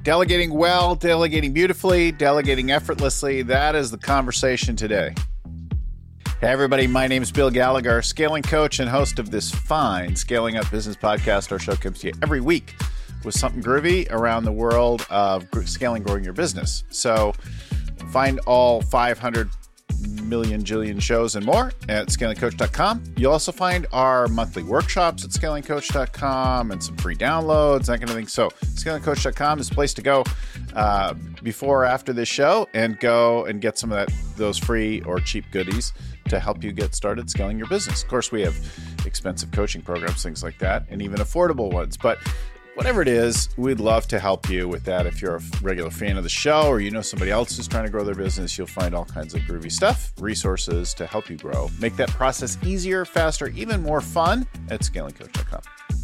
Delegating well, delegating beautifully, delegating effortlessly. That is the conversation today. Hey, everybody. My name is Bill Gallagher, scaling coach and host of this fine Scaling Up Business podcast. Our show comes to you every week with something groovy around the world of scaling, growing your business. So find all 500 million jillion shows and more at scalingcoach.com. You'll also find our monthly workshops at scalingcoach.com and some free downloads, that kind of thing. So scalingcoach.com is the place to go before or after this show and go and get some of those free or cheap goodies to help you get started scaling your business. Of course, we have expensive coaching programs, things like that, and even affordable ones. But whatever it is, we'd love to help you with that. If you're a regular fan of the show or you know somebody else who's trying to grow their business, you'll find all kinds of groovy stuff, resources to help you grow. Make that process easier, faster, even more fun at scalingcoach.com.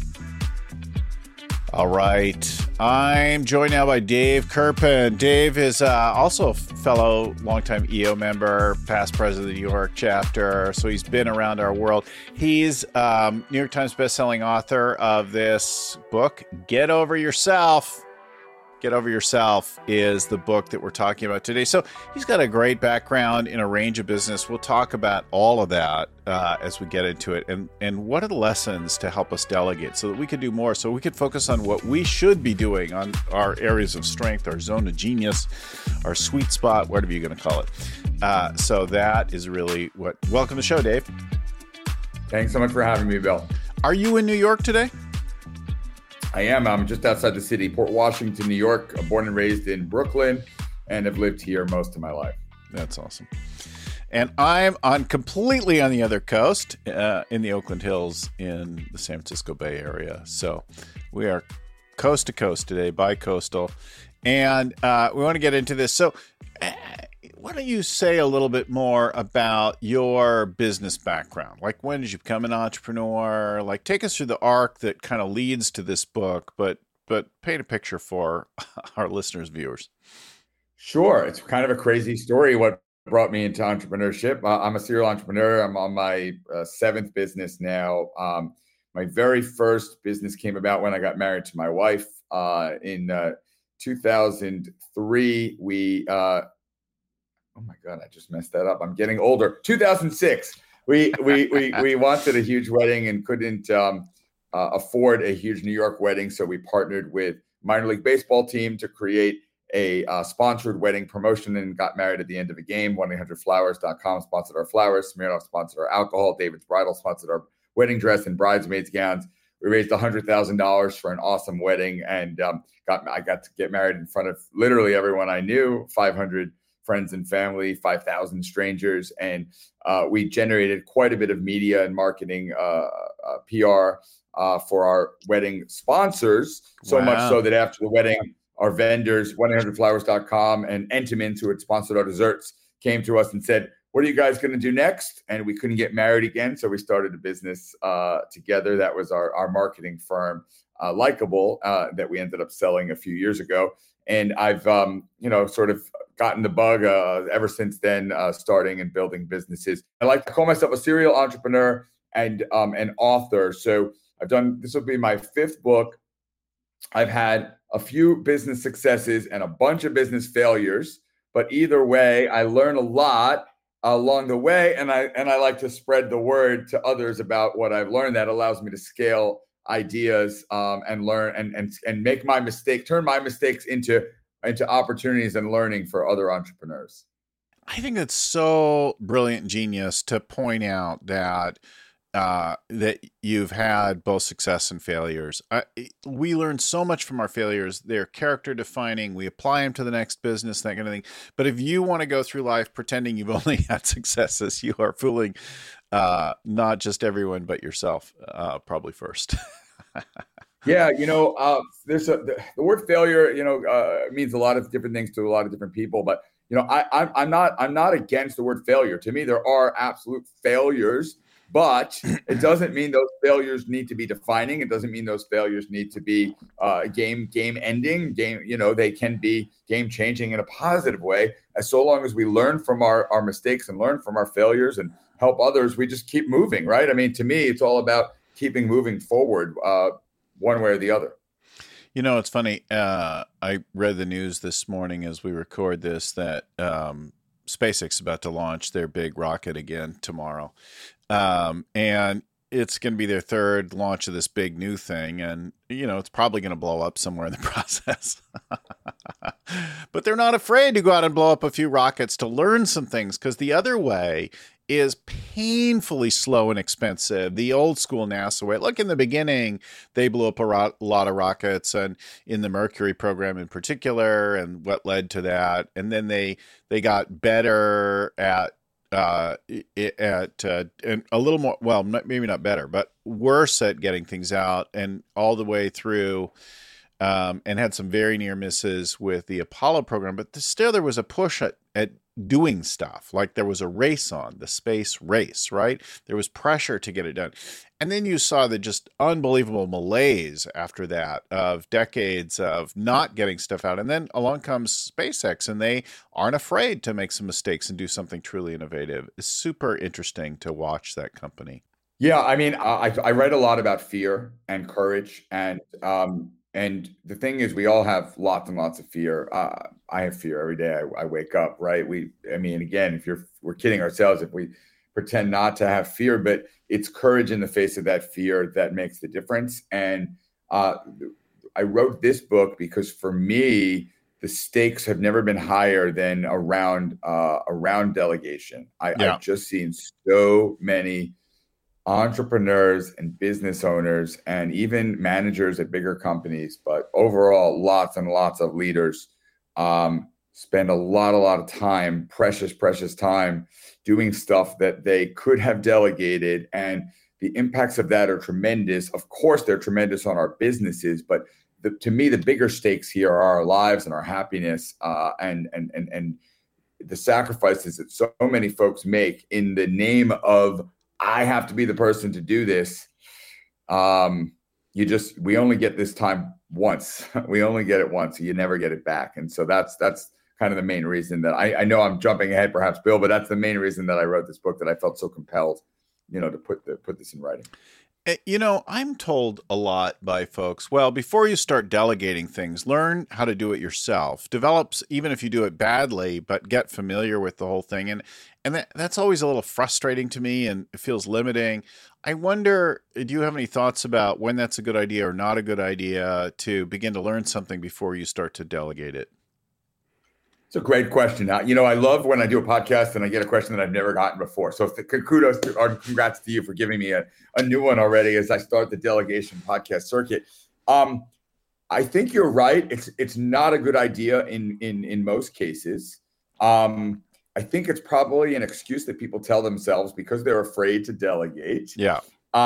All right. I'm joined now by Dave Kerpen. Dave is also a fellow longtime EO member, past president of the New York chapter. So he's been around our world. He's New York Times bestselling author of this book, Get Over Yourself. Get Over Yourself is the book that we're talking about today. So he's got a great background in a range of business. We'll talk about all of that as we get into it. And what are the lessons to help us delegate so that we could do more, so we could focus on what we should be doing, on our areas of strength, our zone of genius, our sweet spot, whatever you're going to call it. So that is really what. Welcome to the show, Dave. Thanks so much for having me, Bill. Are you in New York today? I am. I'm just outside the city, Port Washington, New York. I'm born and raised in Brooklyn and have lived here most of my life. That's awesome. And I'm completely on the other coast in the Oakland Hills in the San Francisco Bay Area. So we are coast to coast today, bi-coastal. And we want to get into this. So why don't you say a little bit more about your business background? Like, when did you become an entrepreneur? Like, take us through the arc that kind of leads to this book, but paint a picture for our listeners, viewers. Sure. It's kind of a crazy story what brought me into entrepreneurship. I'm a serial entrepreneur. I'm on my seventh business now. My very first business came about when I got married to my wife in 2003. Oh my God, I just messed that up. I'm getting older. 2006. We wanted a huge wedding and couldn't afford a huge New York wedding. So we partnered with minor league baseball team to create a sponsored wedding promotion and got married at the end of a game. 1-800-Flowers.com sponsored our flowers. Smirnoff sponsored our alcohol. David's Bridal sponsored our wedding dress and bridesmaids gowns. We raised $100,000 for an awesome wedding and I got to get married in front of literally everyone I knew, 500 friends and family, 5,000 strangers. And we generated quite a bit of media and marketing PR for our wedding sponsors. So Wow. much so that after the wedding, our vendors, 1-800-Flowers.com and Entenmann's, who had sponsored our desserts, came to us and said, "What are you guys going to do next?" And we couldn't get married again. So we started a business together. That was our marketing firm, Likeable, that we ended up selling a few years ago. And I've, sort of gotten the bug ever since then, starting and building businesses. I like to call myself a serial entrepreneur and an author. So this will be my fifth book. I've had a few business successes and a bunch of business failures, but either way, I learn a lot along the way. And I like to spread the word to others about what I've learned. That allows me to scale ideas and learn and make my mistake, turn my mistakes into opportunities and learning for other entrepreneurs. I think that's so brilliant and genius to point out that you've had both success and failures. We learn so much from our failures. They're character defining. We apply them to the next business, that kind of thing. But if you want to go through life pretending you've only had successes, you are fooling not just everyone, but yourself, probably first. Yeah, there's the word failure, means a lot of different things to a lot of different people. But I'm not against the word failure. To me, there are absolute failures, but it doesn't mean those failures need to be defining. It doesn't mean those failures need to be game ending. They can be game changing in a positive way. So long as we learn from our mistakes and learn from our failures and help others, we just keep moving, right? I mean, to me, it's all about keeping moving forward, one way or the other. You know, it's funny. I read the news this morning as we record this that SpaceX is about to launch their big rocket again tomorrow. And it's going to be their third launch of this big new thing. And, you know, it's probably going to blow up somewhere in the process. But they're not afraid to go out and blow up a few rockets to learn some things, because the other way is painfully slow and expensive. The old school NASA way. Look, in the beginning, they blew up a lot of rockets, and in the Mercury program in particular, and what led to that. And then they got better at and a little more, well, maybe not better, but worse at getting things out, and all the way through, and had some very near misses with the Apollo program. But still, there was a push at doing stuff. Like there was a race on, the space race, right? There was pressure to get it done. And then you saw the just unbelievable malaise after that of decades of not getting stuff out. And then along comes SpaceX, and they aren't afraid to make some mistakes and do something truly innovative. It's super interesting to watch that company. Yeah, I mean, I read a lot about fear and courage, and the thing is, we all have lots and lots of fear. I have fear every day I wake up, right? I mean, again, we're kidding ourselves if we pretend not to have fear, but it's courage in the face of that fear that makes the difference. And I wrote this book because for me, the stakes have never been higher than around delegation. I've just seen so many entrepreneurs and business owners and even managers at bigger companies, but overall, lots and lots of leaders spend a lot of time, precious time, doing stuff that they could have delegated. And the impacts of that are tremendous. Of course, they're tremendous on our businesses, but to me, the bigger stakes here are our lives and our happiness, and the sacrifices that so many folks make in the name of, I have to be the person to do this. We only get this time once. We only get it once. You never get it back. And so that's kind of the main reason that I know I'm jumping ahead, perhaps, Bill, but that's the main reason that I wrote this book, that I felt so compelled, to put this in writing. You know, I'm told a lot by folks, well, before you start delegating things, learn how to do it yourself. Develops, even if you do it badly, but get familiar with the whole thing. And that's always a little frustrating to me, and it feels limiting. I wonder, do you have any thoughts about when that's a good idea or not a good idea to begin to learn something before you start to delegate it? It's a great question. I love when I do a podcast and I get a question that I've never gotten before. So kudos or congrats to you for giving me a new one already as I start the delegation podcast circuit. I think you're right. It's not a good idea in most cases. I think it's probably an excuse that people tell themselves because they're afraid to delegate. Yeah.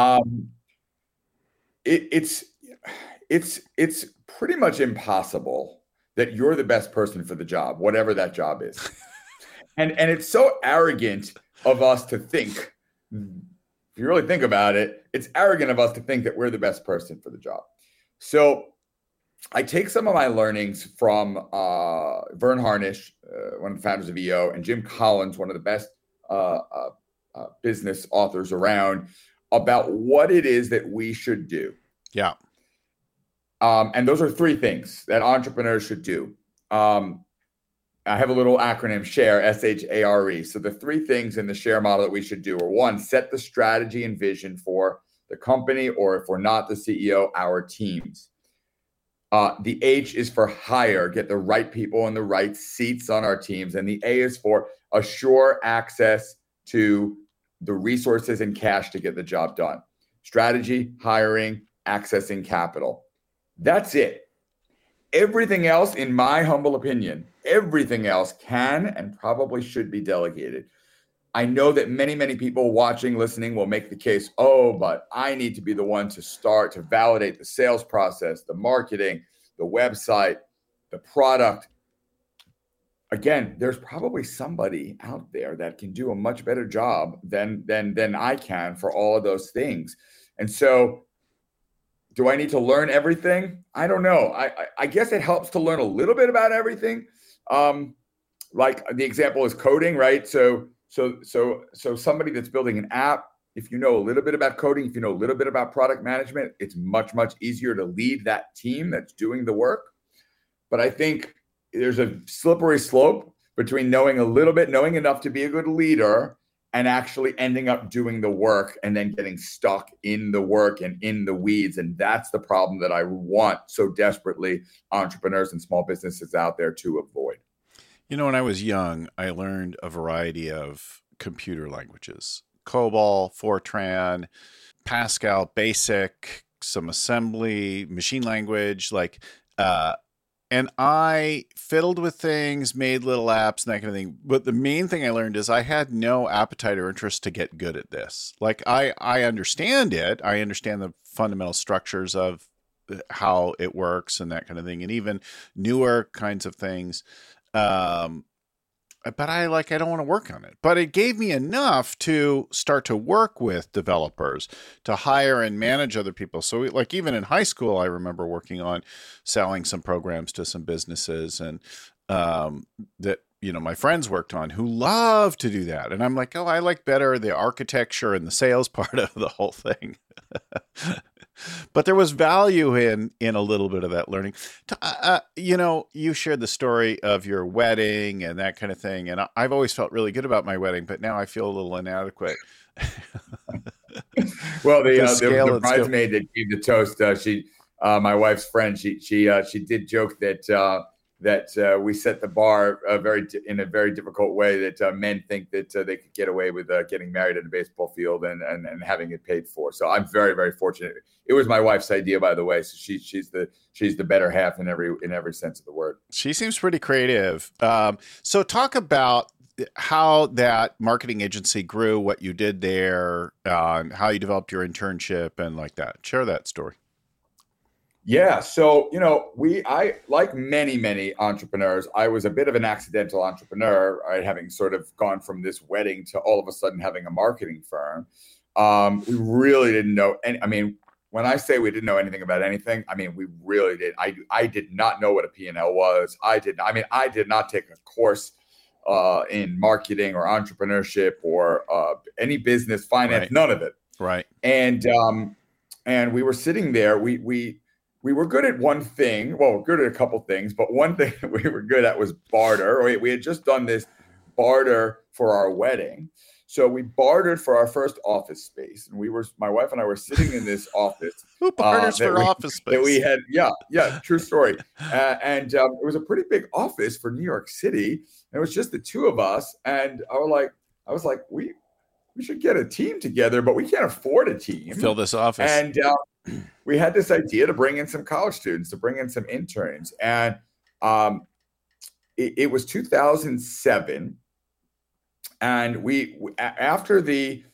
It's pretty much impossible that you're the best person for the job, whatever that job is. And it's so arrogant of us to think, if you really think about it, it's arrogant of us to think that we're the best person for the job. So I take some of my learnings from Verne Harnish, one of the founders of EO, and Jim Collins, one of the best business authors around, about what it is that we should do. Yeah. And those are three things that entrepreneurs should do. I have a little acronym, SHARE, SHARE. So the three things in the SHARE model that we should do are: one, set the strategy and vision for the company, or if we're not the CEO, our teams. The H is for hire, get the right people in the right seats on our teams. And the A is for assure access to the resources and cash to get the job done. Strategy, hiring, accessing capital. That's it. Everything else, in my humble opinion, everything else can and probably should be delegated. I know that many, many people watching, listening will make the case, but I need to be the one to start to validate the sales process, the marketing, the website, the product. Again, there's probably somebody out there that can do a much better job than I can for all of those things. And so, do I need to learn everything? I don't know. I guess it helps to learn a little bit about everything. Like the example is coding, right? So somebody that's building an app if you know a little bit about coding, if you know a little bit about product management, it's much, much easier to lead that team that's doing the work. But I think there's a slippery slope between knowing a little bit, knowing enough to be a good leader, and actually ending up doing the work and then getting stuck in the work and in the weeds. And that's the problem that I want so desperately entrepreneurs and small businesses out there to avoid. You know, when I was young, I learned a variety of computer languages: COBOL, Fortran, Pascal, BASIC, some assembly, machine language, and I fiddled with things, made little apps and that kind of thing. But the main thing I learned is I had no appetite or interest to get good at this. Like I understand it. I understand the fundamental structures of how it works and that kind of thing, and even newer kinds of things. But I don't want to work on it. But it gave me enough to start to work with developers, to hire and manage other people. So even in high school, I remember working on selling some programs to some businesses and that, my friends worked on, who love to do that. And I'm like, oh, I like better the architecture and the sales part of the whole thing. But there was value in a little bit of that learning. You shared the story of your wedding and that kind of thing. And I've always felt really good about my wedding, but now I feel a little inadequate. Well, the bridesmaid that gave the toast, my wife's friend, she did joke that we set the bar in a very difficult way, that men think that they could get away with getting married at a baseball field and having it paid for. So I'm very, very fortunate. It was my wife's idea, by the way. So she's the better half in every sense of the word. She seems pretty creative. So talk about how that marketing agency grew, what you did there, how you developed your internship and like that. Share that story. Yeah. So, I, like many entrepreneurs, I was a bit of an accidental entrepreneur, right? Having sort of gone from this wedding to all of a sudden having a marketing firm. We really didn't know. And I mean, when I say we didn't know anything about anything, I mean, we really did. I did not know what a P&L was. I did not take a course in marketing or entrepreneurship or any business, finance, right. None of it. Right. And we were sitting there, we were good at one thing. Well, we're good at a couple things, but one thing that we were good at was barter. We had just done this barter for our wedding. So we bartered for our first office space. And my wife and I were sitting in this office. Who barters for office space? That we had, yeah, true story. And it was a pretty big office for New York City. And it was just the two of us. And I was like, we should get a team together, but we can't afford a team. Fill this office. And we had this idea to bring in some college students, to bring in some interns. And it was 2007. And we after the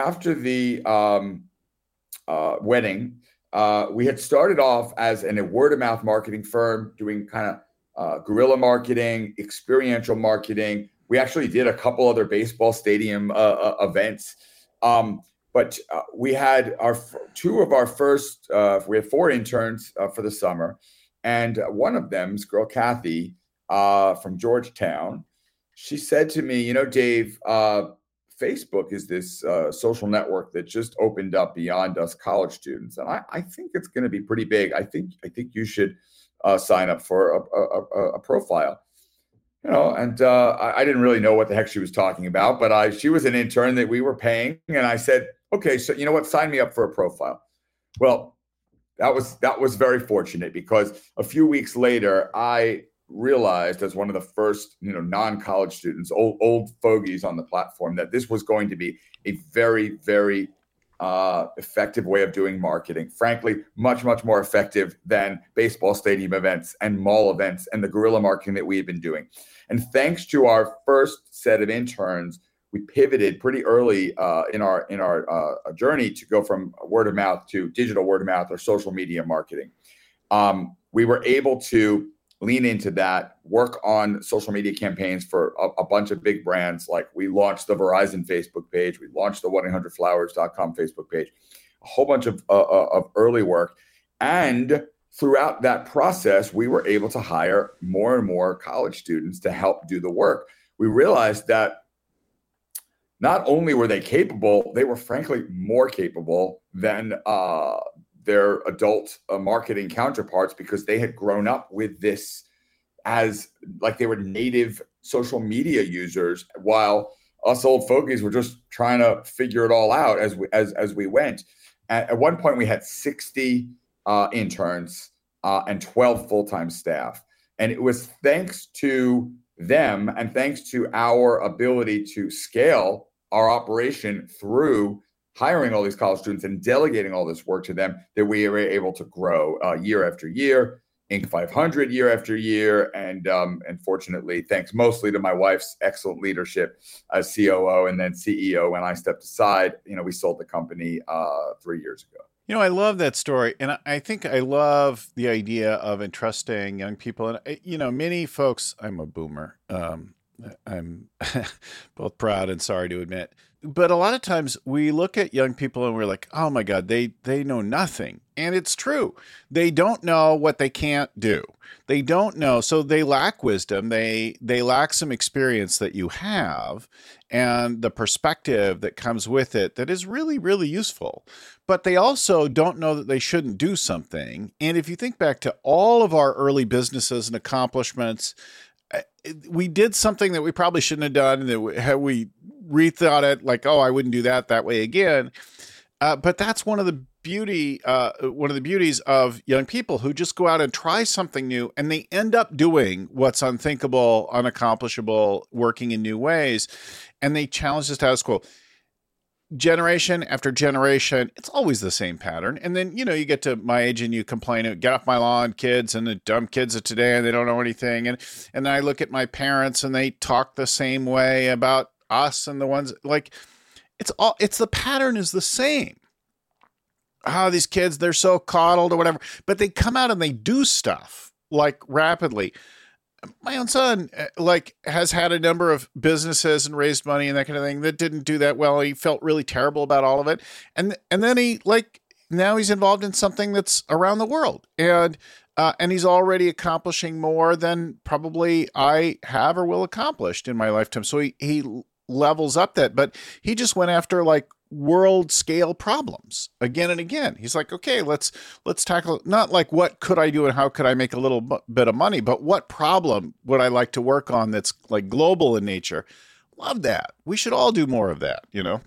wedding, we had started off as a word of mouth marketing firm, doing kind of guerrilla marketing, experiential marketing. We actually did a couple other baseball stadium events. But we had we had 4 interns for the summer. And one of them, this girl, Kathy, from Georgetown, she said to me, Dave, Facebook is this social network that just opened up beyond us college students. And I think it's going to be pretty big. I think you should sign up for a profile. And I didn't really know what the heck she was talking about, but she was an intern that we were paying. And I said, okay, so you know what, sign me up for a profile. Well, that was very fortunate, because a few weeks later, I realized, as one of the first, non-college students, old fogies on the platform, that this was going to be a very, very effective way of doing marketing. Frankly, much, much more effective than baseball stadium events and mall events and the guerrilla marketing that we had been doing. And thanks to our first set of interns, we pivoted pretty early in our journey to go from word of mouth to digital word of mouth or social media marketing. We were able to lean into that, work on social media campaigns for a bunch of big brands. Like, we launched the Verizon Facebook page, we launched the 1-800-Flowers.com Facebook page, a whole bunch of early work. And throughout that process, we were able to hire more and more college students to help do the work. We realized that not only were they capable, they were frankly more capable than their adult marketing counterparts, because they had grown up with this as like they were native social media users, while us old fogies were just trying to figure it all out as we went. At one point, we had 60 interns and 12 full-time staff. And it was thanks to them and thanks to our ability to scale our operation through hiring all these college students and delegating all this work to them that we were able to grow year after year, Inc. 500 year after year. And fortunately, thanks mostly to my wife's excellent leadership as COO and then CEO, when I stepped aside, we sold the company 3 years ago. I love that story. And I think I love the idea of entrusting young people. And, many folks, I'm a boomer. I'm both proud and sorry to admit. But a lot of times we look at young people and we're like, oh my God, they know nothing. And it's true. They don't know what they can't do. They don't know. So they lack wisdom. They lack some experience that you have and the perspective that comes with it that is really, really useful. But they also don't know that they shouldn't do something. And if you think back to all of our early businesses and accomplishments, we did something that we probably shouldn't have done, and that we rethought it like, oh, I wouldn't do that way again. But that's one of the beauties of young people who just go out and try something new, and they end up doing what's unthinkable, unaccomplishable, working in new ways, and they challenge the status quo. Generation after generation, it's always the same pattern. And then, you get to my age and you complain, get off my lawn, kids, and the dumb kids of today, and they don't know anything. And then I look at my parents and they talk the same way about us, and the ones like, it's the pattern is the same. Oh, these kids, they're so coddled or whatever, but they come out and they do stuff like rapidly. My own son, has had a number of businesses and raised money and that kind of thing that didn't do that well. He felt really terrible about all of it. And then he now he's involved in something that's around the world, and he's already accomplishing more than probably I have or will accomplish in my lifetime. So he levels up that, but he just went after world scale problems again and again. He's like, okay, let's tackle not what could I do and how could I make a little bit of money, but what problem would I like to work on that's global in nature. Love that. We should all do more of that.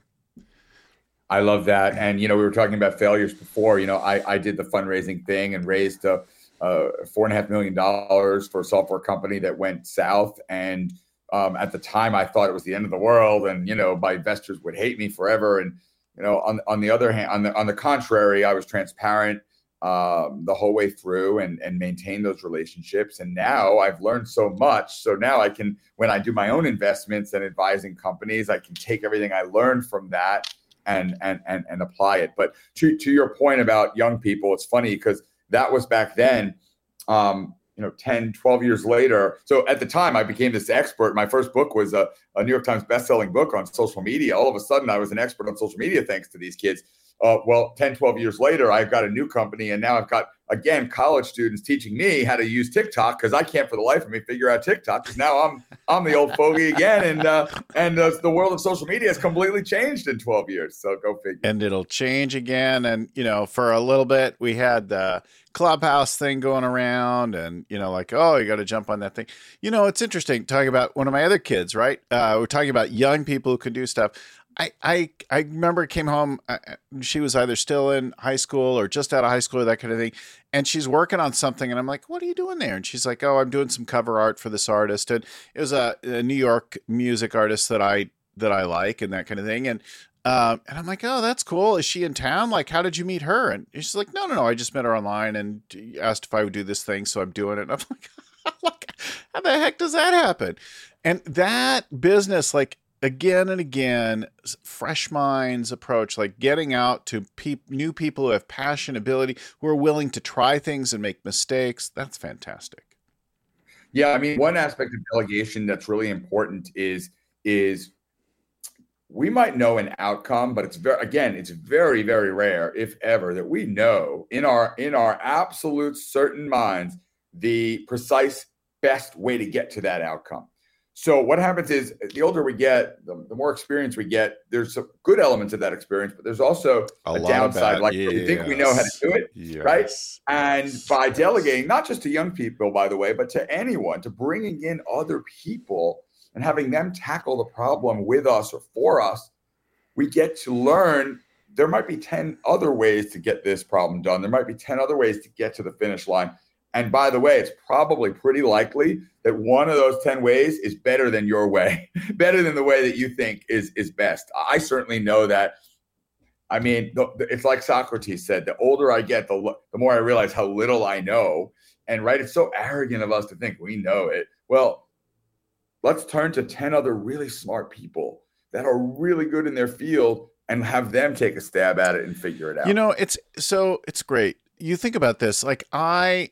I love that. And, we were talking about failures before. I did the fundraising thing and raised $4.5 million for a software company that went south. And at the time, I thought it was the end of the world, and my investors would hate me forever. And on the other hand, on the contrary, I was transparent the whole way through and maintained those relationships. And now I've learned so much. So now I can, when I do my own investments and advising companies, I can take everything I learned from that and apply it. But to your point about young people, it's funny because that was back then. 10, 12 years later. So at the time I became this expert. My first book was a New York Times bestselling book on social media. All of a sudden I was an expert on social media thanks to these kids. 10, 12 years later, I've got a new company, and now I've got, again, college students teaching me how to use TikTok, because I can't for the life of me figure out TikTok, because now I'm the old fogey again. And the world of social media has completely changed in 12 years. So go figure. And it'll change again. And, for a little bit, we had the Clubhouse thing going around, and, oh, you got to jump on that thing. It's interesting talking about one of my other kids, right? We're talking about young people who can do stuff. I remember came home, she was either still in high school or just out of high school or that kind of thing. And she's working on something. And I'm like, what are you doing there? And she's like, oh, I'm doing some cover art for this artist. And it was a New York music artist that I like and that kind of thing. And I'm like, oh, that's cool. Is she in town? How did you meet her? And she's like, no. I just met her online and asked if I would do this thing. So I'm doing it. And I'm like, how the heck does that happen? And that business, again and again, fresh minds approach, getting out to new people who have passion, ability, who are willing to try things and make mistakes. That's fantastic. Yeah. I mean, one aspect of delegation that's really important is we might know an outcome, but it's very, very rare, if ever, that we know in our absolute certain minds the precise best way to get to that outcome. So what happens is the older we get, the more experience we get. There's some good elements of that experience, but there's also a downside. Like we think we know how to do it, right? And by delegating, not just to young people, by the way, but to anyone, to bringing in other people and having them tackle the problem with us or for us, we get to learn there might be 10 other ways to get this problem done. There might be 10 other ways to get to the finish line. And by the way, it's probably pretty likely that one of those 10 ways is better than your way, better than the way that you think is best. I certainly know that. I mean, it's like Socrates said, the older I get, the more I realize how little I know. And right, it's so arrogant of us to think we know it. Well, let's turn to 10 other really smart people that are really good in their field and have them take a stab at it and figure it out. You know, it's great. You think about this, like I've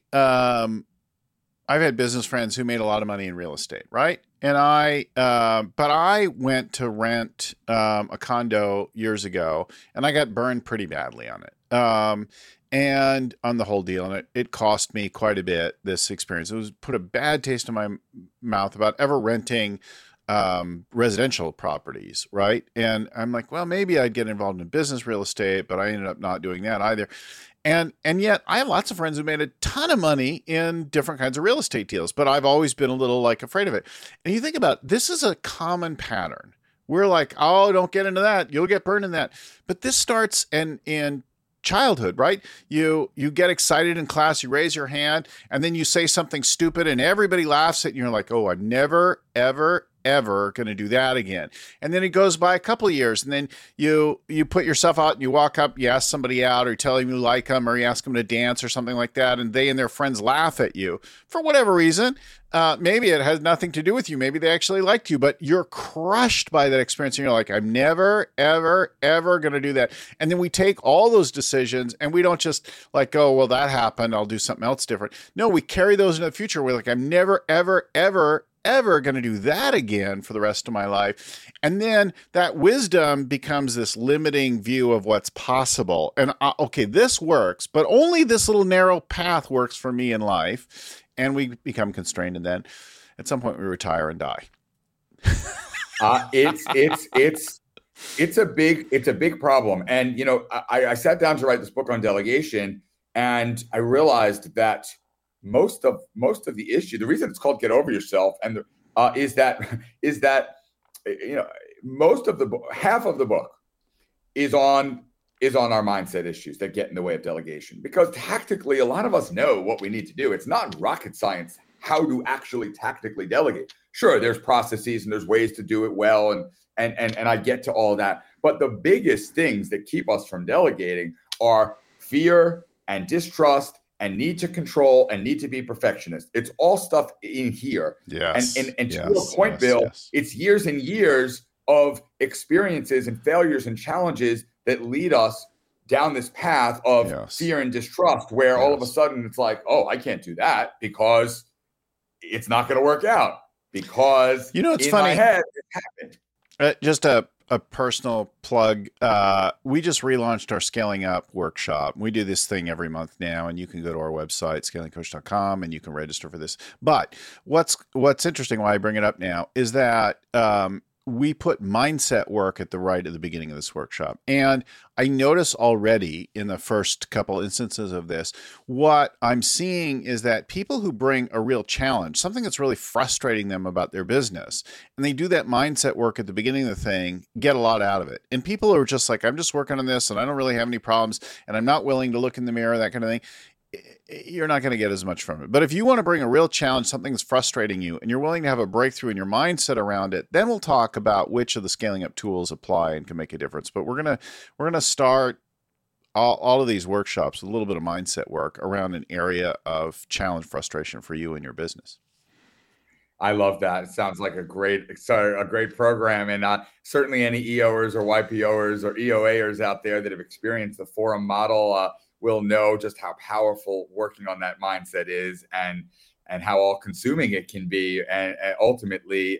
had business friends who made a lot of money in real estate, right? And but I went to rent a condo years ago, and I got burned pretty badly on it. And on the whole deal, and it cost me quite a bit, this experience. It was put a bad taste in my mouth about ever renting residential properties, right? And I'm like, well, maybe I'd get involved in business real estate, but I ended up not doing that either. And yet I have lots of friends who made a ton of money in different kinds of real estate deals, but I've always been a little like afraid of it. And you think about, this is a common pattern. We're like, oh, don't get into that. You'll get burned in that. But this starts in childhood, right? You get excited in class, you raise your hand, and then you say something stupid and everybody laughs at you. You're like, oh, I'm never, ever going to do that again. And then it goes by a couple of years, and then you put yourself out and you walk up, you ask somebody out, or you tell them you like them, or you ask them to dance or something like that, and they and their friends laugh at you for whatever reason. Maybe it has nothing to do with you. Maybe they actually liked you, but you're crushed by that experience. And you're like, I'm never, ever going to do that. And then we take all those decisions and we don't just like, oh, well, that happened, I'll do something else different. No, we carry those into the future. We're like, I'm never, ever going to do that again for the rest of my life. And then that wisdom becomes this limiting view of what's possible. And okay, this works, but only this little narrow path works for me in life. And we become constrained, and then at some point we retire and die. It's a big problem. And, you know, I sat down to write this book on delegation, and I realized that most of the issue, the reason it's called Get Over Yourself, and is that you know, most of the book, half of the book is on our mindset issues that get in the way of delegation. Because tactically, a lot of us know what we need to do. It's not rocket science how to actually tactically delegate. Sure, there's processes and there's ways to do it well, and I get to all that. But the biggest things that keep us from delegating are fear and distrust and need to control and need to be perfectionist. It's all stuff in here. Yes. And to your point, Bill, it's years and years of experiences and failures and challenges that lead us down this path of fear and distrust, where all of a sudden it's like, oh, I can't do that because it's not going to work out, because you know, it's in funny. My head it happened. Just a personal plug. We just relaunched our Scaling Up workshop. We do this thing every month now, and you can go to our website, scalingcoach.com, and you can register for this. But what's interesting, why I bring it up now, is that we put mindset work at the beginning of this workshop. And I notice already in the first couple instances of this, what I'm seeing is that people who bring a real challenge, something that's really frustrating them about their business, and they do that mindset work at the beginning of the thing, get a lot out of it. And people who are just like, I'm just working on this and I don't really have any problems and I'm not willing to look in the mirror, that kind of thing, you're not going to get as much from it. But if you want to bring a real challenge, something that's frustrating you, and you're willing to have a breakthrough in your mindset around it, then we'll talk about which of the Scaling Up tools apply and can make a difference. But we're gonna start all of these workshops with a little bit of mindset work around an area of challenge, frustration for you and your business. I love that. It sounds like a great program. And certainly any EOers or YPOers or EOAers out there that have experienced the forum model will know just how powerful working on that mindset is, and how all consuming it can be. And ultimately,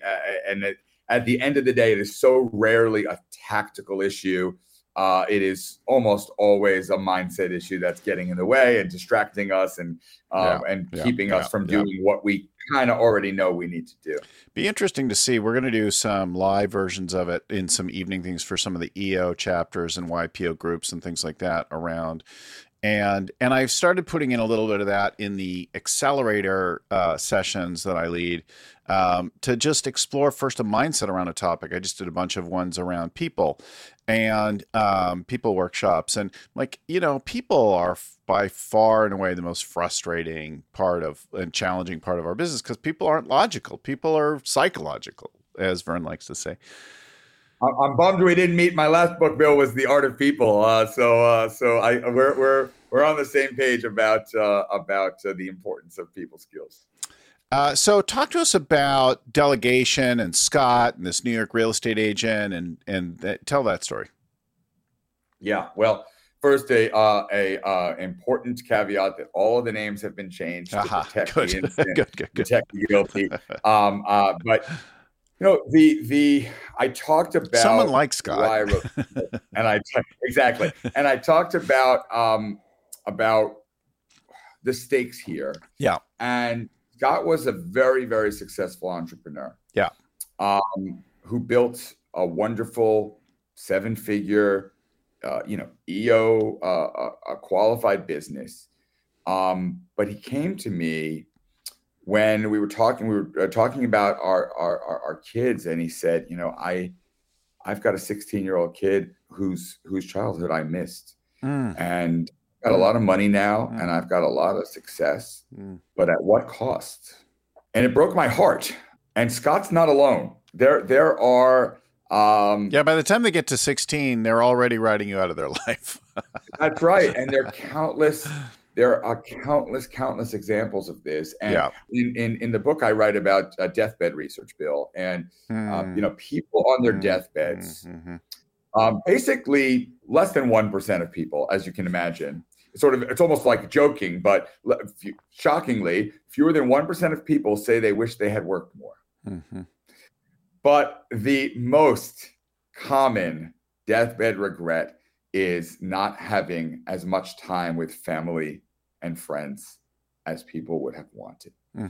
at the end of the day, it is so rarely a tactical issue. It is almost always a mindset issue that's getting in the way and distracting us and keeping us from doing what we kind of already know we need to do. Be interesting to see. We're going to do some live versions of it in some evening things for some of the EO chapters and YPO groups and things like that around. And I've started putting in a little bit of that in the accelerator sessions that I lead, to just explore first a mindset around a topic. I just did a bunch of ones around people and people workshops. And people are by far and away the most frustrating part of and challenging part of our business, because people aren't logical. People are psychological, as Vern likes to say. I'm bummed we didn't meet. My last book, Bill, was The Art of People. So we're on the same page about the importance of people skills. So talk to us about delegation and Scott and this New York real estate agent, and tell that story. Yeah. Well, first, a important caveat that all of the names have been changed to protect the innocent, protect the guilty. But I talked about someone like Scott, why I wrote, and exactly, and I talked about the stakes here. Yeah, and Scott was a very, very successful entrepreneur. Yeah, who built a wonderful 7-figure, EO, a qualified business. But he came to me when we were talking about our kids, and he said, I've got a 16-year-old kid whose childhood I missed, and got a lot of money now, and I've got a lot of success, but at what cost? And it broke my heart. And Scott's not alone. There are by the time they get to 16, they're already writing you out of their life. That's right. And there are countless examples of this. And in the book, I write about deathbed research, Bill, and people on their deathbeds. Basically, less than 1% of people, as you can imagine. It's almost like joking, but shockingly, fewer than 1% of people say they wish they had worked more. But the most common deathbed regret is not having as much time with family and friends as people would have wanted.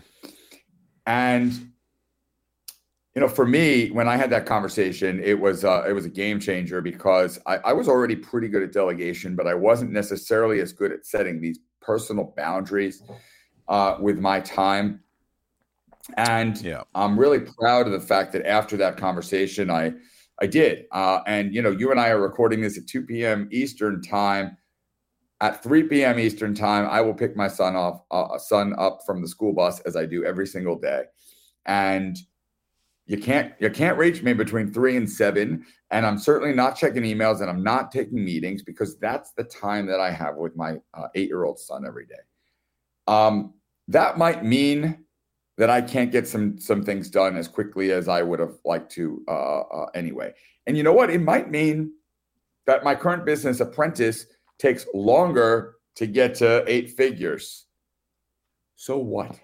And for me, when I had that conversation, it was a game changer, because I was already pretty good at delegation, but I wasn't necessarily as good at setting these personal boundaries with my time. And I'm really proud of the fact that after that conversation, I did. And you and I are recording this at 2 p.m. Eastern time. At 3 p.m. Eastern time, I will pick my son up from the school bus, as I do every single day. And you can't reach me between 3 and 7, and I'm certainly not checking emails, and I'm not taking meetings, because that's the time that I have with my 8-year-old son every day. That might mean that I can't get some things done as quickly as I would have liked to anyway. And you know what? It might mean that my current business, Apprentice, takes longer to get to 8 figures. So what?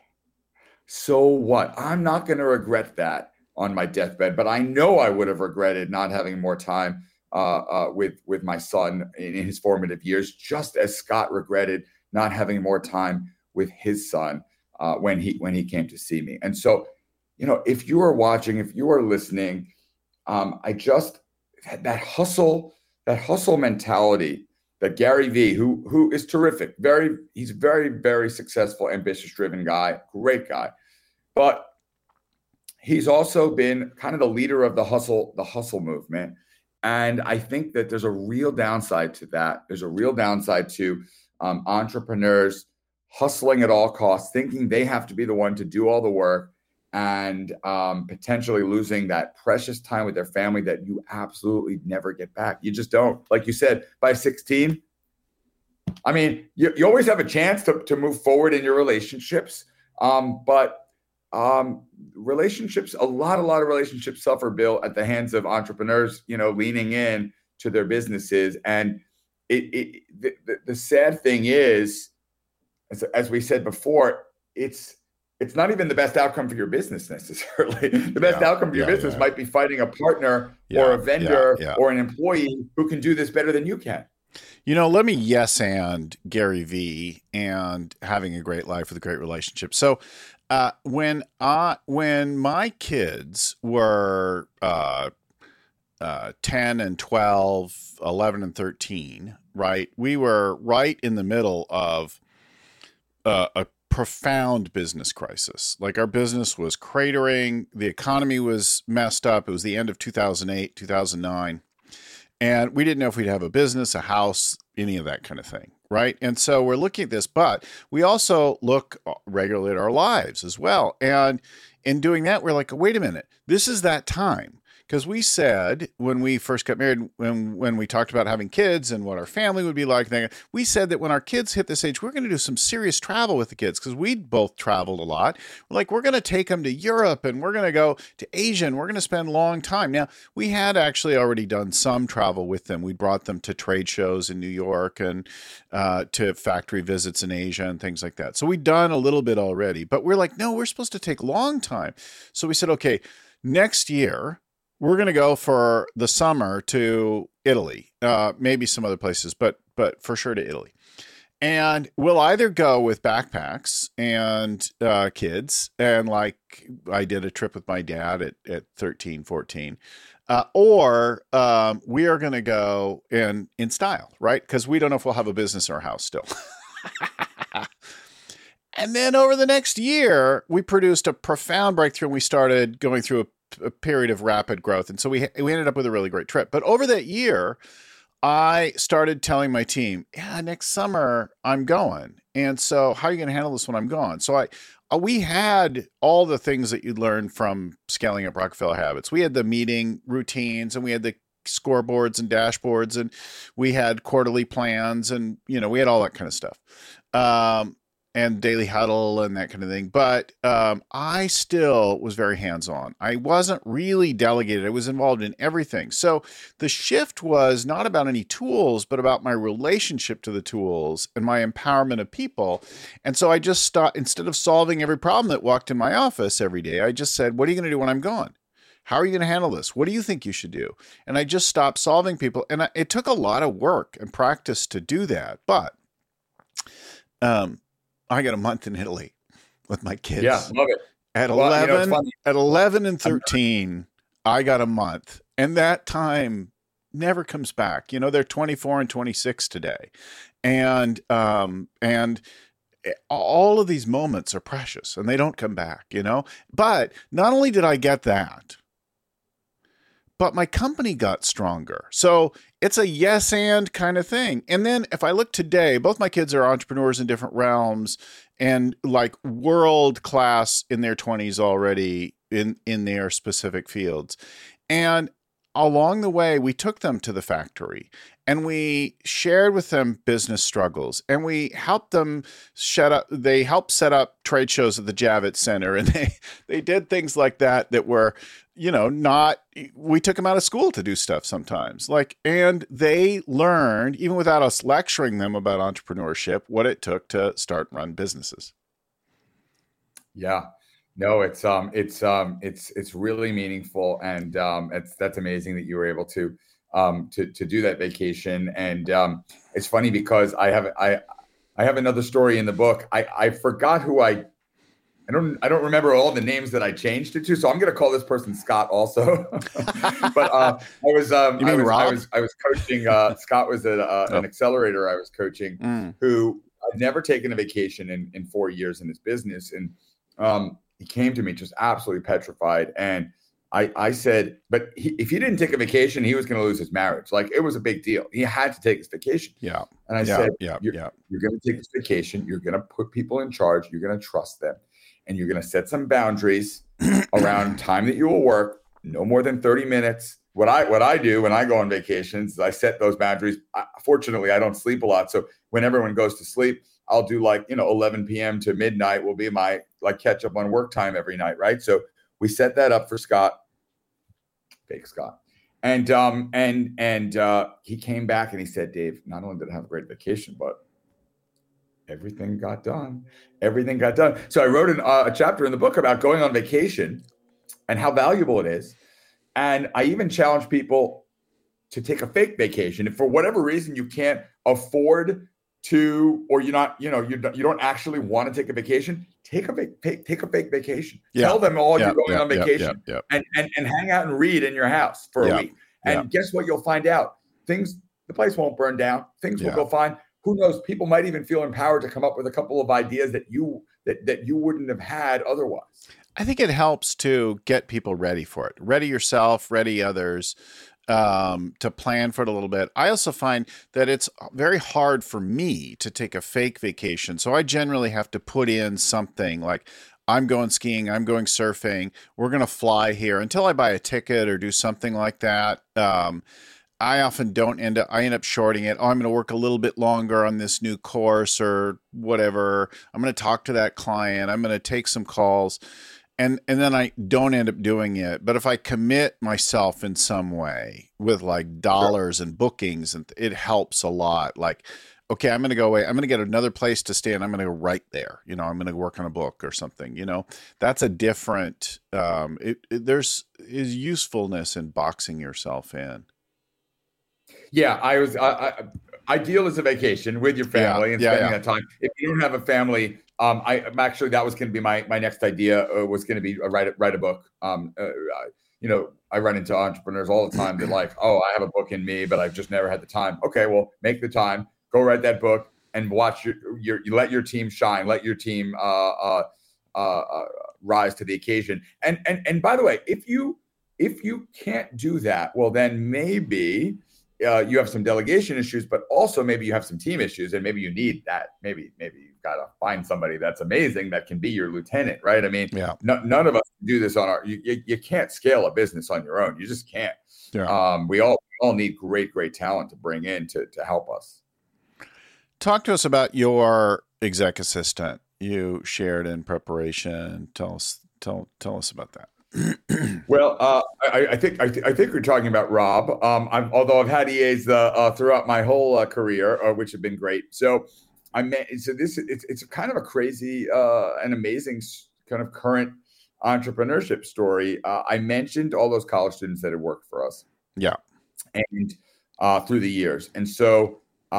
I'm not going to regret that on my deathbed, but I know I would have regretted not having more time with my son in his formative years, just as Scott regretted not having more time with his son when he came to see me. And so, if you are watching, if you are listening, that hustle mentality that Gary Vee, who is terrific, he's a very, very successful, ambitious, driven guy, great guy, but he's also been kind of the leader of the hustle movement. And I think that there's a real downside to that. There's a real downside to entrepreneurs hustling at all costs, thinking they have to be the one to do all the work, and potentially losing that precious time with their family that you absolutely never get back. You just don't. Like you said, by 16, I mean, you always have a chance to move forward in your relationships. But relationships, a lot of relationships suffer, Bill, at the hands of entrepreneurs, leaning in to their businesses. And the sad thing is, as we said before, it's not even the best outcome for your business necessarily. The best outcome for your business might be finding a partner or a vendor or an employee who can do this better than you can. Let me yes and Gary Vee and having a great life with a great relationship. So when my kids were 10 and 12, 11 and 13, right? We were right in the middle of a profound business crisis. Like our business was cratering. The economy was messed up. It was the end of 2008, 2009. And we didn't know if we'd have a business, a house, any of that kind of thing, right? And so we're looking at this, but we also look regularly at our lives as well. And in doing that, we're like, wait a minute, this is that time. Because we said when we first got married, when we talked about having kids and what our family would be like, we said that when our kids hit this age, we're going to do some serious travel with the kids because we'd both traveled a lot. We're going to take them to Europe and we're going to go to Asia and we're going to spend a long time. Now, we had actually already done some travel with them. We brought them to trade shows in New York and to factory visits in Asia and things like that. So we'd done a little bit already, but we're like, no, we're supposed to take long time. So we said, okay, next year, we're going to go for the summer to Italy, maybe some other places, but for sure to Italy. And we'll either go with backpacks and kids, and like I did a trip with my dad at 13, 14, or we are going to go in style, right? Because we don't know if we'll have a business or a house still. And then over the next year, we produced a profound breakthrough and we started going through a period of rapid growth. And so we ended up with a really great trip. But over that year, I started telling my team, yeah, next summer I'm going. And so how are you going to handle this when I'm gone? So we had all the things that you'd learn from scaling up Rockefeller Habits. We had the meeting routines and we had the scoreboards and dashboards and we had quarterly plans and, we had all that kind of stuff. And daily huddle and that kind of thing. But I still was very hands-on. I wasn't really delegated. I was involved in everything. So the shift was not about any tools, but about my relationship to the tools and my empowerment of people. And so I just stopped, instead of solving every problem that walked in my office every day, I just said, what are you going to do when I'm gone? How are you going to handle this? What do you think you should do? And I just stopped solving people. And it took a lot of work and practice to do that. But I got a month in Italy with my kids. Yeah, love it. At 11 and 13, I got a month. And that time never comes back. They're 24 and 26 today. And all of these moments are precious and they don't come back, But not only did I get that, but my company got stronger. So it's a yes and kind of thing. And then if I look today, both my kids are entrepreneurs in different realms and like world class in their 20s already in their specific fields. And along the way, we took them to the factory and we shared with them business struggles and we helped them they helped set up trade shows at the Javits Center. And they did things like that were, we took them out of school to do stuff sometimes and they learned, even without us lecturing them about entrepreneurship, what it took to start and run businesses. Yeah. No, it's really meaningful, and that's amazing that you were able to do that vacation. And it's funny because I have another story in the book. I forgot who I don't remember all the names that I changed it to, so I'm going to call this person Scott also. But I was coaching. Scott was an accelerator I was coaching who had never taken a vacation in 4 years in his business, and he came to me just absolutely petrified. And I said, but if he didn't take a vacation, he was going to lose his marriage. Like, it was a big deal. He had to take his vacation. Yeah. And I said, you're going to take this vacation. You're going to put people in charge. You're going to trust them. And you're going to set some boundaries around time that you will work, no more than 30 minutes. What I do when I go on vacations is I set those boundaries. Fortunately, I don't sleep a lot. So when everyone goes to sleep, I'll do 11 p.m. to midnight will be my catch up on work time every night. Right. So we set that up for Scott, fake Scott. And he came back and he said, Dave, not only did I have a great vacation, but everything got done. Everything got done. So I wrote a chapter in the book about going on vacation and how valuable it is. And I even challenge people to take a fake vacation. If for whatever reason you can't afford to, or you're not, you don't actually want to take a vacation, take a fake vacation. Yeah. Tell them all you're going Yeah. on vacation and hang out and read in your house for a week. And guess what? You'll find out the place won't burn down. Things will go fine. Who knows? People might even feel empowered to come up with a couple of ideas that you wouldn't have had otherwise. I think it helps to get people ready for it. Ready yourself, ready others, to plan for it a little bit. I also find that it's very hard for me to take a fake vacation. So I generally have to put in something like, I'm going skiing, I'm going surfing, we're going to fly here, until I buy a ticket or do something like that. I often I end up shorting it. Oh, I'm going to work a little bit longer on this new course or whatever. I'm going to talk to that client. I'm going to take some calls. And then I don't end up doing it. But if I commit myself in some way with like dollars and bookings, and it helps a lot. Like, okay, I'm going to go away. I'm going to get another place to stay, and I'm going to go right there. I'm going to work on a book or something. That's a different. There's usefulness in boxing yourself in. Yeah, ideal is a vacation with your family and spending that time. If you don't have a family, I'm actually, that was going to be my next idea, was going to be write a book. I run into entrepreneurs all the time that like, oh, I have a book in me, but I've just never had the time. Okay, well, make the time, go write that book, and watch you let your team shine, let your team rise to the occasion. And by the way, if you can't do that, well, then maybe you have some delegation issues, but also maybe you have some team issues, and maybe you need that. Maybe you've got to find somebody that's amazing that can be your lieutenant, right? I mean, none of us can do this on our. You can't scale a business on your own. You just can't. Yeah. We all need great talent to bring in to help us. Talk to us about your exec assistant you shared in preparation. Tell us about that. Well, I think we're talking about Rob. Although I've had EAs throughout my whole career, which have been great. So it's kind of a crazy and amazing kind of current entrepreneurship story. I mentioned all those college students that had worked for us. Yeah, and through the years, and so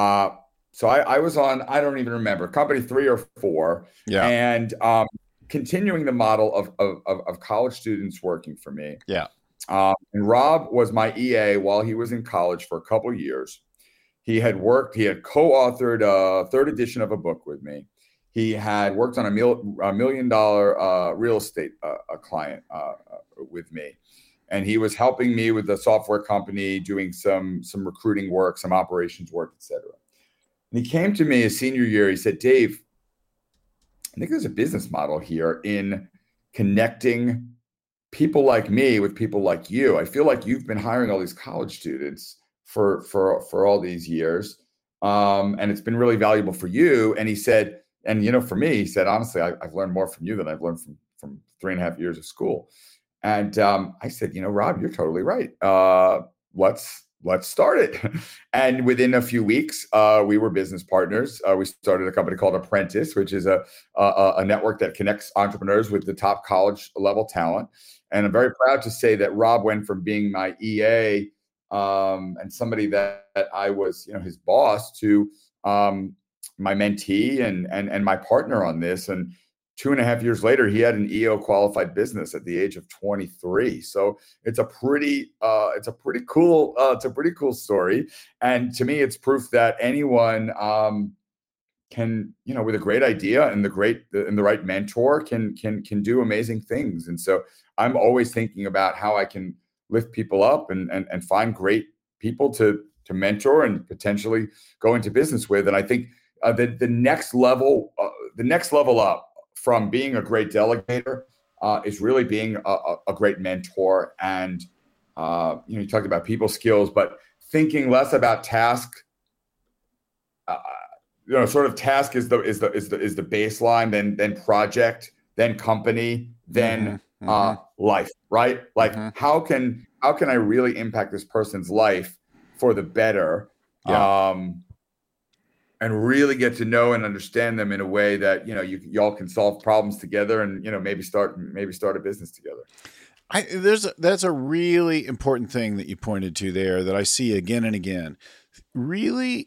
I was on, I don't even remember, company 3 or 4. Yeah, and continuing the model of college students working for me. Yeah. And Rob was my EA while he was in college for a couple of years. He had co-authored a 3rd edition of a book with me. He had worked on a $1 million real estate client with me. And he was helping me with the software company, doing some recruiting work, some operations work, et cetera. And he came to me his senior year. He said, Dave, I think there's a business model here in connecting people like me with people like you. I feel like you've been hiring all these college students for all these years, and it's been really valuable for you. And he said, and for me, he said, honestly, I've learned more from you than I've learned from 3.5 years of school. And I said, Rob, you're totally right. Let's start it. And within a few weeks, we were business partners. We started a company called Apprentice, which is a network that connects entrepreneurs with the top college level talent. And I'm very proud to say that Rob went from being my EA and somebody that I was, his boss, to my mentee and my partner on this. And 2.5 years later, he had an EO qualified business at the age of 23. So it's a pretty cool story. And to me, it's proof that anyone can, with a great idea and the right mentor can do amazing things. And so I'm always thinking about how I can lift people up and find great people to mentor and potentially go into business with. And I think the next level up from being a great delegator is really being a great mentor. And you talked about people skills, but thinking less about task. Sort of task is the baseline, then project, then company, then life, right? Like how can I really impact this person's life for the better? Yeah. And really get to know and understand them in a way that y'all can solve problems together, and maybe start a business together. That's a really important thing that you pointed to there that I see again and again. Really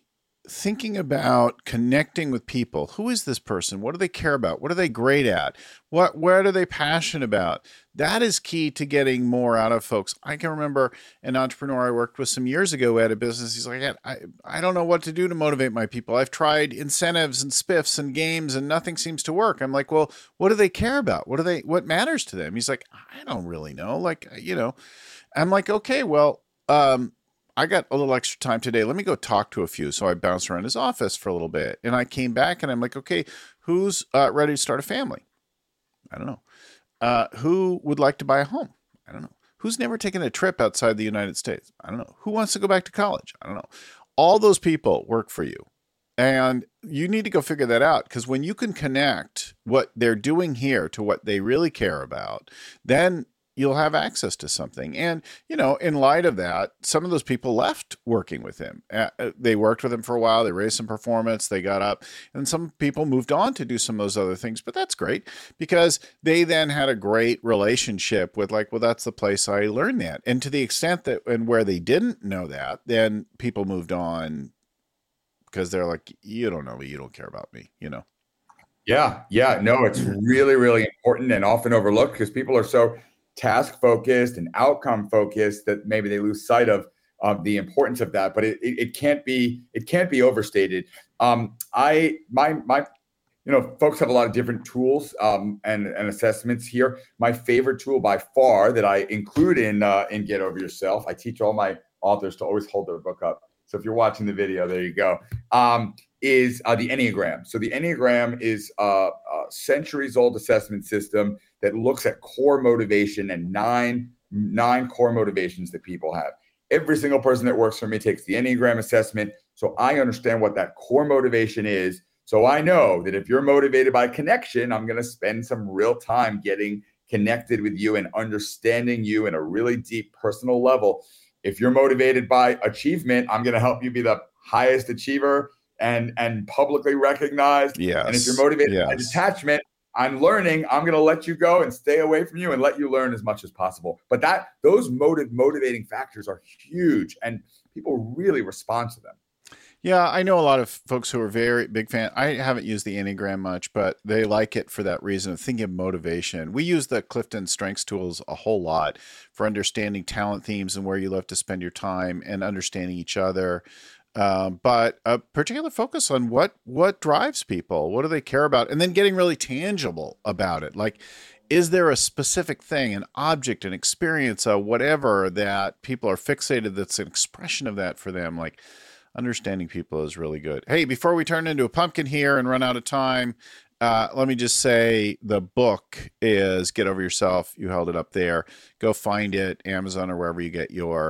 thinking about connecting with people. Who is this person? What do they care about? What are they great at? What are they passionate about? That is key to getting more out of folks. I can remember an entrepreneur I worked with some years ago at a business. He's like, I don't know what to do to motivate my people. I've tried incentives and spiffs and games and nothing seems to work. I'm like, well, what do they care about? What matters to them? He's like, I don't really know. Like, I'm like, okay, well, I got a little extra time today. Let me go talk to a few. So I bounced around his office for a little bit and I came back and I'm like, okay, who's ready to start a family? I don't know. Who would like to buy a home? I don't know. Who's never taken a trip outside the United States? I don't know. Who wants to go back to college? I don't know. All those people work for you. And you need to go figure that out, because when you can connect what they're doing here to what they really care about, then you'll have access to something. And, in light of that, some of those people left working with him. They worked with him for a while. They raised some performance. They got up, and some people moved on to do some of those other things. But that's great, because they then had a great relationship with like, well, that's the place I learned that. And to the extent that, and where they didn't know that, then people moved on because they're like, you don't know me. You don't care about me, Yeah. No, it's really, really important and often overlooked because people are so task focused and outcome focused that maybe they lose sight of the importance of that. But it can't be overstated. Folks have a lot of different tools and assessments here. My favorite tool by far that I include in Get Over Yourself, I teach all my authors to always hold their book up. So if you're watching the video, there you go. Is the Enneagram. So the Enneagram is a centuries-old assessment system that looks at core motivation and nine core motivations that people have. Every single person that works for me takes the Enneagram assessment, so I understand what that core motivation is. So I know that if you're motivated by connection, I'm going to spend some real time getting connected with you and understanding you in a really deep personal level. If you're motivated by achievement, I'm going to help you be the highest achiever and publicly recognized. Yes. And if you're motivated by detachment, I'm learning, I'm going to let you go and stay away from you and let you learn as much as possible. But those motivating factors are huge, and people really respond to them. Yeah, I know a lot of folks who are very big fan. I haven't used the Enneagram much, but they like it for that reason of thinking of motivation. We use the Clifton Strengths tools a whole lot for understanding talent themes and where you love to spend your time and understanding each other. But a particular focus on what drives people, what do they care about, and then getting really tangible about it. Like, is there a specific thing, an object, an experience, whatever that people are fixated that's an expression of that for them? Like, understanding people is really good. Hey, before we turn into a pumpkin here and run out of time, let me just say the book is Get Over Yourself. You held it up there. Go find it, Amazon or wherever you get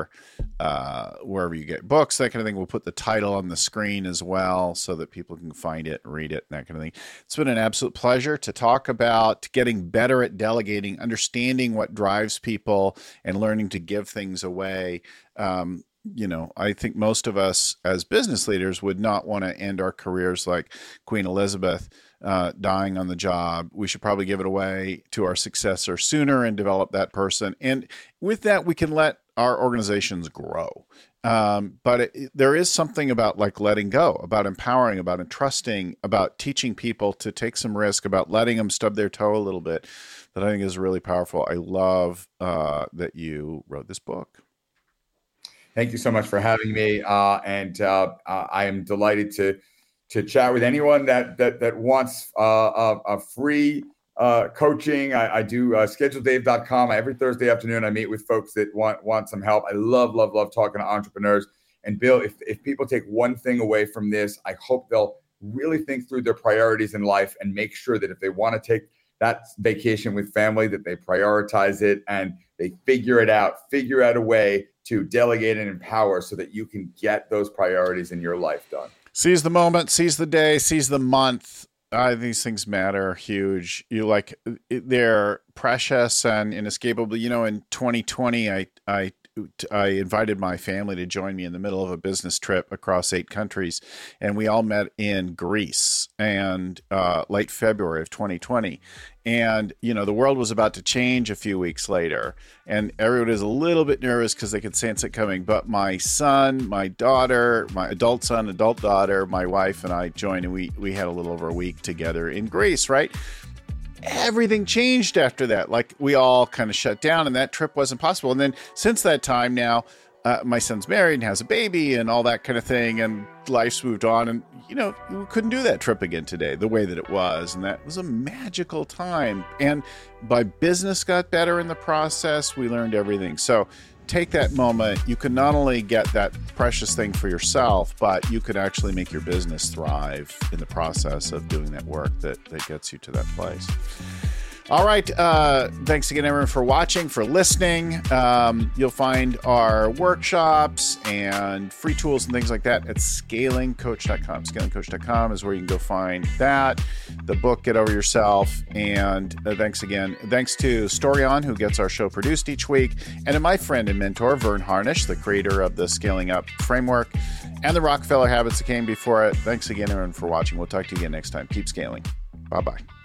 books, that kind of thing. We'll put the title on the screen as well so that people can find it, read it, that kind of thing. It's been an absolute pleasure to talk about getting better at delegating, understanding what drives people, and learning to give things away. I think most of us as business leaders would not want to end our careers like Queen Elizabeth, dying on the job. We should probably give it away to our successor sooner and develop that person. And with that, we can let our organizations grow. But there is something about like letting go, about empowering, about entrusting, about teaching people to take some risk, about letting them stub their toe a little bit, that I think is really powerful. I love that you wrote this book. Thank you so much for having me. And I am delighted to chat with anyone that wants a free coaching. I do scheduledave.com. Every Thursday afternoon, I meet with folks that want some help. I love talking to entrepreneurs. And Bill, if people take one thing away from this, I hope they'll really think through their priorities in life and make sure that if they want to take that vacation with family, that they prioritize it and they figure out a way to delegate and empower so that you can get those priorities in your life done. Seize the moment, seize the day, seize the month. These things matter huge. They're precious and inescapable. In 2020, I I invited my family to join me in the middle of a business trip across 8 countries. And we all met in Greece and late February of 2020. And, the world was about to change a few weeks later. And everyone was a little bit nervous because they could sense it coming. But my son, my daughter, my adult son, adult daughter, my wife, and I joined, and we had a little over a week together in Greece, right? Everything changed after that. Like, we all kind of shut down, and that trip wasn't possible. And then since that time now, my son's married and has a baby and all that kind of thing, and life's moved on. And, we couldn't do that trip again today the way that it was. And that was a magical time. And my business got better in the process. We learned everything. So take that moment. You can not only get that precious thing for yourself, but you could actually make your business thrive in the process of doing that work that gets you to that place. All right. Thanks again, everyone, for watching, for listening. You'll find our workshops and free tools and things like that at scalingcoach.com. Scalingcoach.com is where you can go find that, the book, Get Over Yourself. And thanks again. Thanks to Storion, who gets our show produced each week, and to my friend and mentor, Vern Harnish, the creator of the Scaling Up framework and the Rockefeller habits that came before it. Thanks again, everyone, for watching. We'll talk to you again next time. Keep scaling. Bye-bye.